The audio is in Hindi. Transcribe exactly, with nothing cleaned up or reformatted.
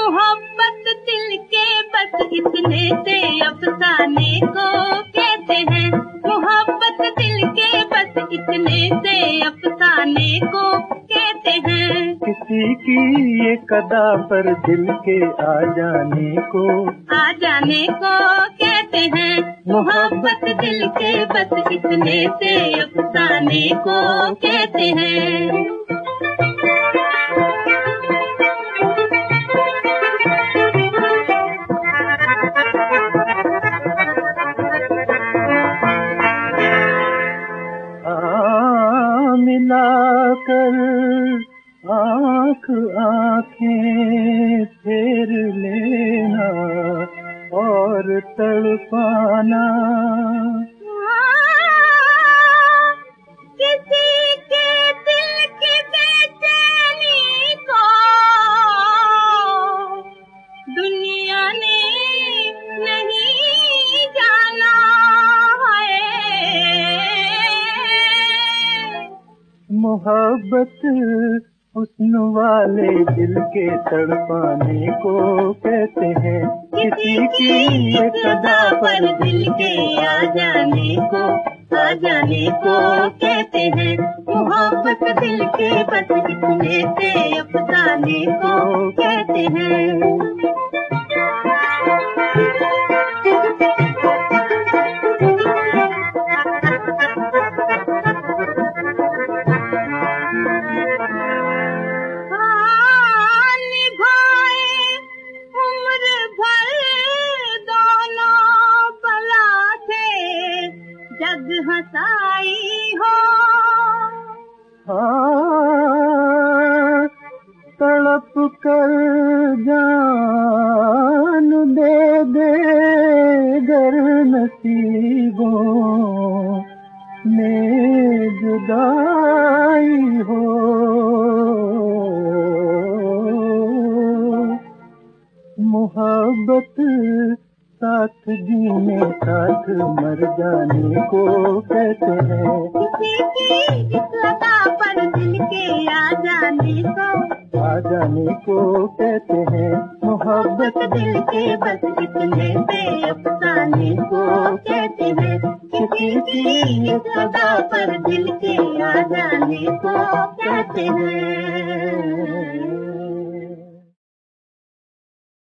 मोहब्बत दिल के बस इतने से अफसाने को कहते हैं। मोहब्बत दिल के बस इतने से अफसाने को कहते हैं। किसी की ये कदा पर दिल के आ जाने को आ जाने को कहते हैं। मोहब्बत दिल के बस इतने से अफसाने को कहते हैं। मिलाकर आँख आँखें फेर लेना और तड़पाना। किसी के दिल की बेचैनी को दुनिया ने नहीं जाना है। मोहब्बत हुस्न वाले दिल के तड़पाने को कहते हैं। किसी की ये सदा पर दिल के आ जाने को आ जाने को कहते हैं। मोहब्बत दिल के बस इतने से अफसाने को कहते हैं। जग हंसाई हो हाँ, तड़प कर जान दे दे गर नसीबों में जुदाई हो। मोहब्बत साथ जीने साथ मर जाने को कहते हैं। किसी की इस लता पर दिल के आ जाने को आ जाने को कहते हैं। मोहब्बत दिल के बस इतने से अफसाने को कहते हैं। किसी की इस लता पर दिल के आ जाने को कहते हैं।